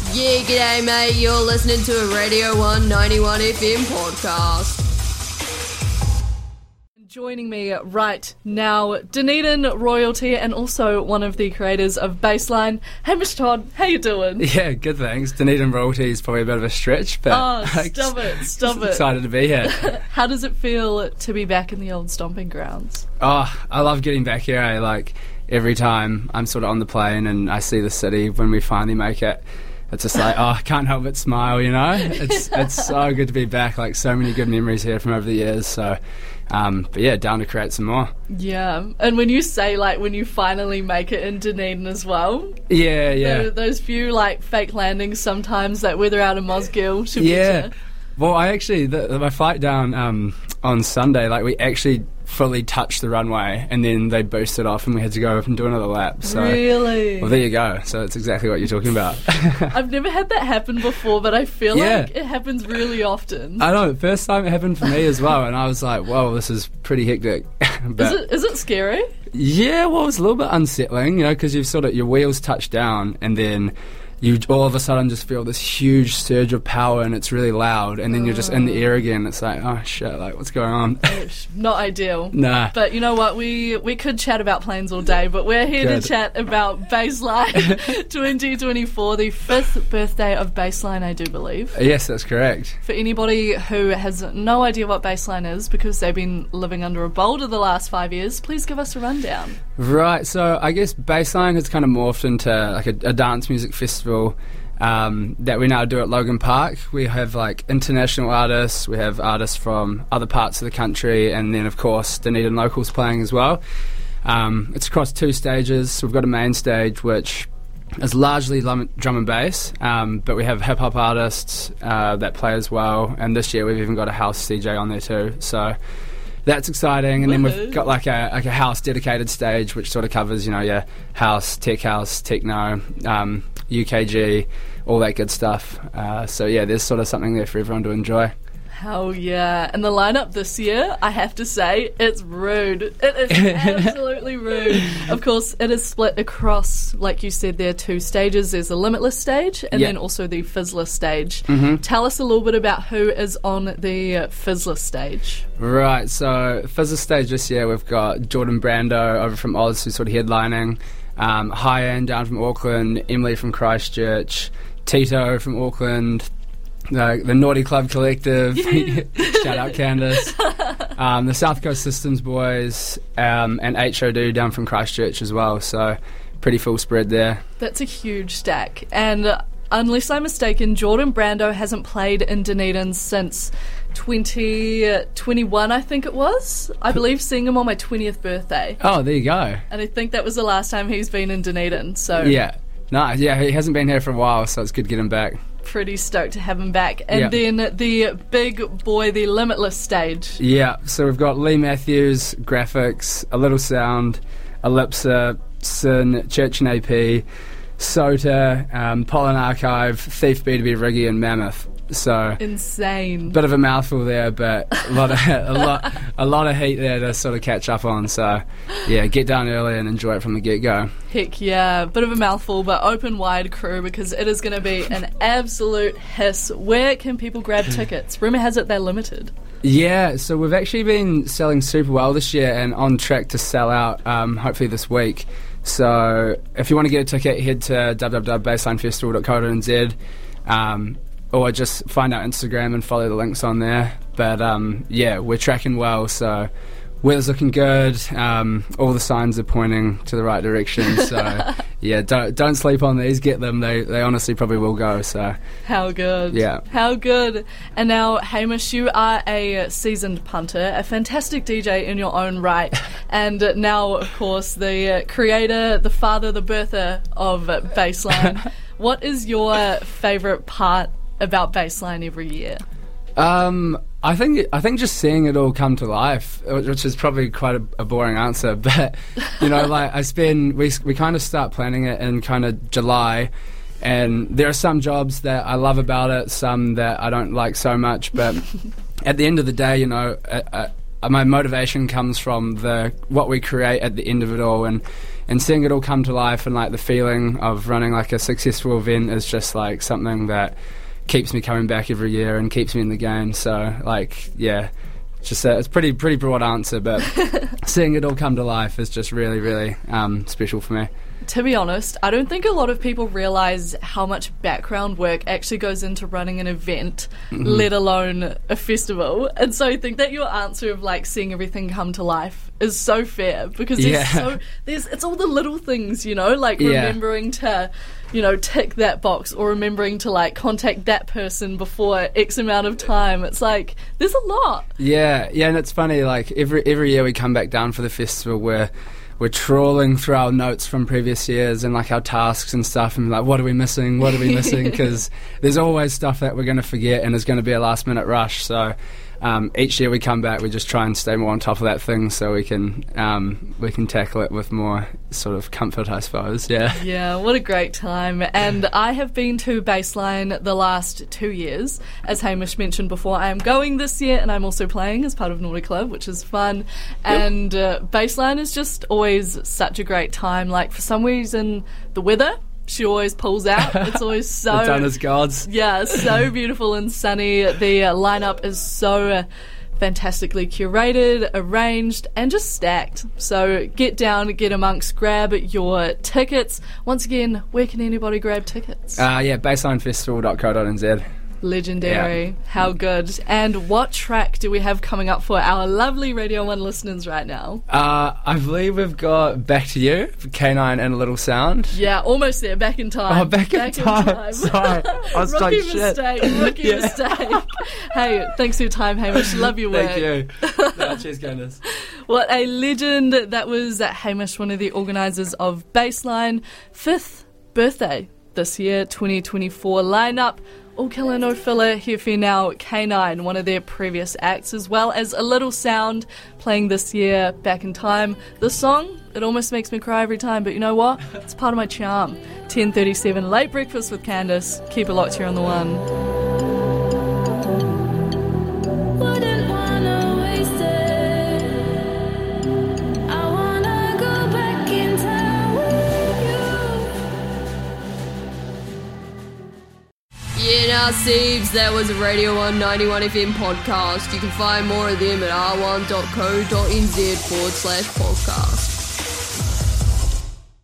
Yeah, g'day mate, you're listening to a Radio 191 FM podcast. Joining me right now, Dunedin royalty and also one of the creators of Baseline, Hamish Todd. How you doing? Yeah, good thanks. Dunedin royalty is probably a bit of a stretch, but stop it. Excited to be here. How does it feel to be back in the old stomping grounds? Oh, I love getting back here. Like every time I'm sort of on the plane and I see the city when we finally make it, it's just like, I can't help but smile, you know? It's so good to be back, like so many good memories here from over the years, so... but yeah, down to create some more. Yeah, and when you say, like, when you finally make it in Dunedin as well. Yeah. Those few, like, fake landings sometimes that weather out of Mosgiel should be better. Well, I actually, my flight down on Sunday, like, we actually fully touched the runway and then they boosted off and we had to go and do another lap. So, really? Well, there you go. So it's exactly what you're talking about. I've never had that happen before, but I feel like it happens really often. I know. First time it happened for me as well, and I was like, whoa, this is pretty hectic. But, is it scary? Yeah, well, it's a little bit unsettling, you know, because you've sort of, your wheels touch down and then you all of a sudden just feel this huge surge of power and it's really loud and then you're just in the air again. It's like, oh shit, like what's going on? Not ideal. Nah. But you know what, we could chat about planes all day, but we're here to chat about Baseline 2024, the 5th birthday of Baseline, I do believe. Yes, that's correct. For anybody who has no idea what Baseline is because they've been living under a boulder the last 5 years, please give us a rundown. Right, so I guess Baseline has kind of morphed into like a dance music festival that we now do at Logan Park. We have like international artists, we have artists from other parts of the country, and then of course Dunedin locals playing as well. It's across 2 stages. We've got a main stage which is largely drum and bass, but we have hip-hop artists that play as well, and this year we've even got a house DJ on there too, so that's exciting. And then we've got like a house dedicated stage which sort of covers, you know, house, techno, UKG, all that good stuff. So yeah, there's sort of something there for everyone to enjoy. Hell yeah. And the lineup this year, I have to say, it's rude. It is absolutely rude. Of course, it is split across, like you said, there are 2 stages. There's the Limitless stage and then also the Fizzler stage. Mm-hmm. Tell us a little bit about who is on the Fizzler stage. Right, so Fizzler stage this year, we've got Jordan Brando over from Oz, who's sort of headlining, Hyan down from Auckland, Emily from Christchurch, Tito from Auckland, the Naughty Club Collective, shout out Candace, the South Coast Systems Boys, and HOD down from Christchurch as well, so pretty full spread there. That's a huge stack, and unless I'm mistaken, Jordan Brando hasn't played in Dunedin since 2021, I think it was. I believe seeing him on my 20th birthday. Oh, there you go. And I think that was the last time he's been in Dunedin, so... Yeah, he hasn't been here for a while, so it's good to get him back. Pretty stoked to have him back. And then the big boy, the Limitless stage. Yeah, so we've got Lee Matthews, Graphics, A Little Sound, Ellipsa, Sin, Church and AP, Sota, Pollen Archive, Thief B2B Riggy and Mammoth. So insane. Bit of a mouthful there, but a lot of heat there to sort of catch up on. So yeah, get down early and enjoy it from the get-go. Heck yeah, bit of a mouthful, but open wide crew because it is going to be an absolute hiss. Where can people grab tickets? Rumour has it they're limited. Yeah, so we've actually been selling super well this year and on track to sell out hopefully this week. So if you want to get a ticket, head to www.baselinefestival.co.nz. Or just find our Instagram and follow the links on there. But yeah, we're tracking well, so weather's looking good. All the signs are pointing to the right direction. So yeah, don't sleep on these. Get them. They honestly probably will go. So how good? Yeah, how good. And now, Hamish, you are a seasoned punter, a fantastic DJ in your own right, and now, of course, the creator, the father, the birther of Baseline. What is your favourite part about Baseline every year? I think just seeing it all come to life, which is probably quite a boring answer, but you know, like we kind of start planning it in kind of July, and there are some jobs that I love about it, some that I don't like so much, but at the end of the day, you know, my motivation comes from what we create at the end of it all, and and seeing it all come to life, and like the feeling of running like a successful event is just like something that keeps me coming back every year and keeps me in the game. So like, yeah, just it's pretty broad answer, but seeing it all come to life is just really, really special for me. To be honest, I don't think a lot of people realise how much background work actually goes into running an event, let alone a festival. And so I think that your answer of like seeing everything come to life is so fair, because it's all the little things, you know, like remembering to, you know, tick that box, or remembering to like contact that person before X amount of time. It's like there's a lot. Yeah, and it's funny, like every year we come back down for the festival where we're trawling through our notes from previous years and like our tasks and stuff, and like, what are we missing? Because there's always stuff that we're going to forget and is going to be a last minute rush. So each year we come back, we just try and stay more on top of that thing, so we can tackle it with more sort of comfort, I suppose. Yeah, what a great time. And I have been to Baseline the last 2 years. As Hamish mentioned before, I am going this year, and I'm also playing as part of Naughty Club, which is fun. And Baseline is just always such a great time. Like, for some reason, the weather, she always pulls out. It's always so... the done as gods. Yeah, so beautiful and sunny. The lineup is so fantastically curated, arranged, and just stacked. So get down, get amongst, grab your tickets. Once again, where can anybody grab tickets? baselinefestival.co.nz. Legendary. Yeah. How good. And what track do we have coming up for our lovely Radio 1 listeners right now? I believe we've got Back to You, K9 and a Little Sound. Yeah, almost there. Back in time. Oh, back in time. Sorry. I was Rookie like, mistake. shit. Rookie mistake. Hey, thanks for your time, Hamish. Love your work. Thank you. No, cheers, Candice. What a legend. That was Hamish, one of the organisers of Baseline. 5th birthday this year, 2024 lineup. All killer, no filler, here for you now. K9, one of their previous acts, as well as A Little Sound, playing this year, Back in Time. The song, it almost makes me cry every time, but you know what? It's part of my charm. 10:37, Late Breakfast with Candice. Keep it locked here on The One. Yeah, now, Siebes, that was a Radio 1 91 FM podcast. You can find more of them at r1.co.nz/podcast.